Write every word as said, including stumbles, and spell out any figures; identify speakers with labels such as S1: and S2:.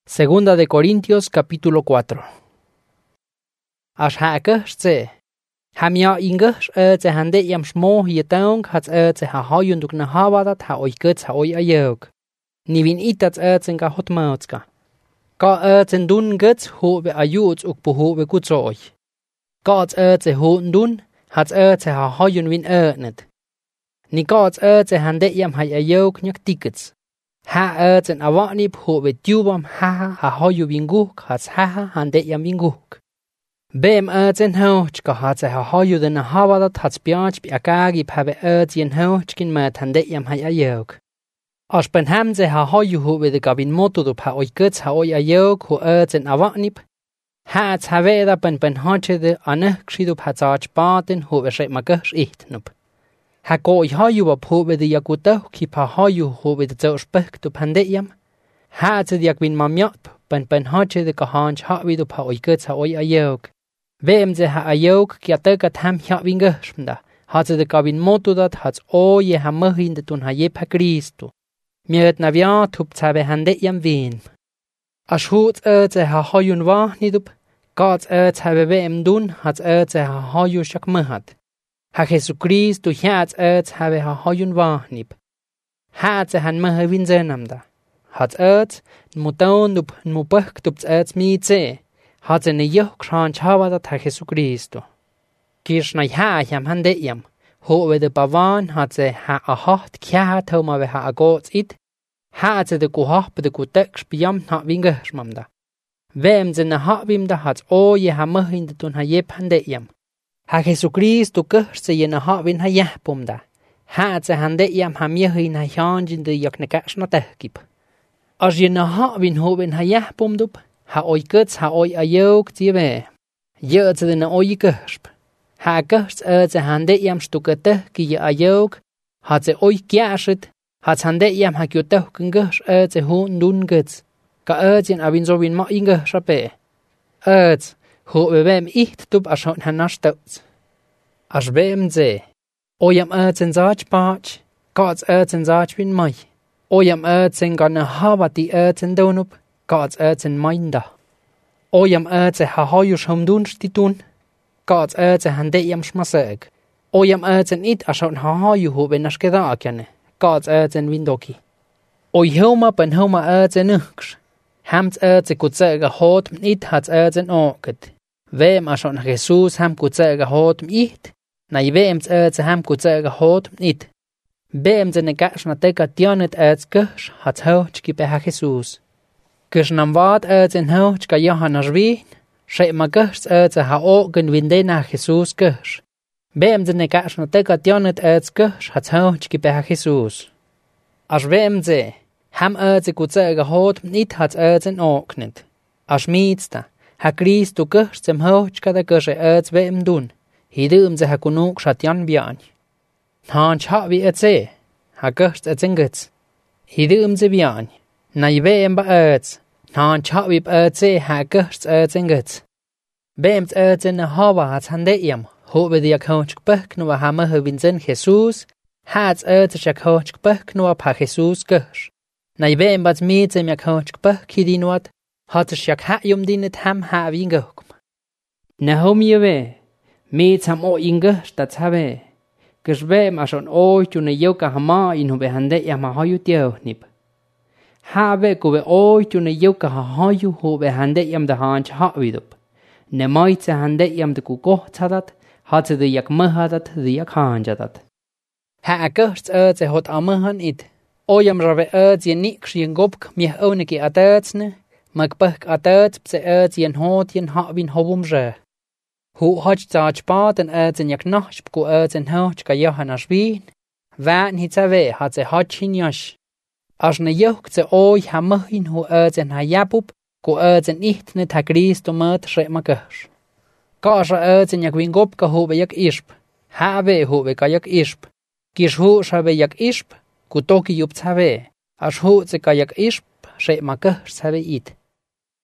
S1: Segunda de Corintios capítulo cuatro. Ashhaakse. Hamia ingus ze hande yam smo yetong hat ze ha hoyunduk na hawadat ha oikets ha oy ayok. Nivin itat ze ga hotmautska. Ka ze dun gets ho be ayuts uk bo be gutsoy. Ka ze ho dun hat ze ha hoyun win ernet. Ni ka ze hande yam ha ayok nyak tickets. Ha ze awani ho be tubam ha ha hoyu winguk hat ha hande yam winguk. Bem erzen hochka hat ze ha hoyu den hawadat hat spiach bi akagi pabe erzen hochkin mat hande yam ha ayok. As ben ham ze ha hoyu ho be de gabin moto do pa oikets ha oy ayok ho erzen awani. Ha ze have da ben ben hoche de ane kshidu pa zach baden ho be shet magash ihtnup. Ha go I hoyu wa po be de yakuta ki pa hoyu ho be de zoch bek do pande yam. Ha ze de yakwin mamyap ben ben hoche de kahanch ha wi do pa oikets ha oy ayok. Wem ze ha ayok ki ataka tham hya winge shmda hat ze de kabin moto dat hat o ye ha mahin de tun ha ye pa Kristo miet na via tup tsabe hande yam vin as hut ze ha hoyun wa nidup gat tsabe wem dun hat ze ha hoyu shak mahat ha Jesu Kristo hat ze ha hoyun wa nip hat ze han ma vin ze namda hat ze muton dup mupach tup ze mi ze hat ze ne yo kran chawada ta Jesu Kristo. Kish na ha yam hande yam. Ho we de bavan hat ze ha a hat kya thoma we ha a gots it. Ha ze de ku hap de ku tek spiam na winge shmamda. Wem ze na ha wim da hat o ye ha mahin de tun ha ye hande yam. Ha Jesu Kristo ke ze ye na ha win ha ya pomda. Ha ze hande yam ha mir hin ha yanjin de yakne kash na tekip. As ye na ha win ho win ha ya pomdup. Ha oikets ha oy ayok tibe. Ye ze na oy gesp. Ha gers ze hande yam stukete ki ye ayok. Ha ze oy kyashit. Ha hande yam ha kyote kunges ze hun dun gets. Ka erzen abin so win ma inge shape. Erz ho wem ich tub ashon hanashtot. As wem ze. Oyam erzen zach bach. Gods erzen zach win mai. Oyam erzen gana hawati erzen donup. God's erzen minda. Oyam erze ha hoyush hom dun stitun. God's erze hande yam shmaseg. Oyam erzen it ashon ha hoyu ho benash keda akane. God's erzen windoki. Oy homa ben homa erzen nuksh. Hams erze kutsega hot it hats erzen oket. Wem ashon Jesus ham kutsega hot it. Na wems erze ham kutsega hot it. Wem ze negash na teka tionet erz kush hats hoch ki be ha Jesus. Kishnam wat erzen hoch ka Johanna shvi, she magers erze ha ogen windena Jesus kush. Bem ze negash na teka tionet erz kush hats hoch ki be ha Jesus. As wem ze ham erze kutsega hot nit hats erzen oknet. As mitsta ha Kristo kush zem hoch ka da kush erz wem dun. Hidum ze ha kunuk shatyan bian. Han cha vi etze ha kush erzen gets. Hidum ze bian. Na wem ba erz. Han cha vi erze ha kush erzen gets. Bems erzen hawa hats hande yam. Ho be dia coach bek no ha ma vinzen Jesus. Hats erze cha coach bek no pa Jesus kush. Na wem bats mit zem ya coach bek kidinwat. Hat shak ha yum dinet ham ha wingok. Na hom yewe. Mit ham o inge stat have. Geswe ma schon o tu ne yoka hama in ho be hande yam ha yu tio nip. Have go be o tu ne yoka ha yu ho be hande yam de hanch ha widup. Ne maitze hande yam de ku go tadat hat de yak mahadat de yak hanjadat. Ha gers erze hot amahan it. O yam rave erze nik shien gobk mi oneke atertsne. Mag bek aterts pse erze en hot yen ha win hobumje. Ho hach zach bad en erze yak nachp go erze en hoch ka Johanna shvi. Van hitave hat ze hachin yash. As ne yok ze oy ha mahin ho erzen ha yabup go erzen nicht net ha Kristo mat she magash. Kasha erzen yak win gop ka ho be yak isp. Ha be ho be ka yak isp. Kish ho shabe yak isp ku toki yup tsave. As ho ze ka yak isp she magash save it.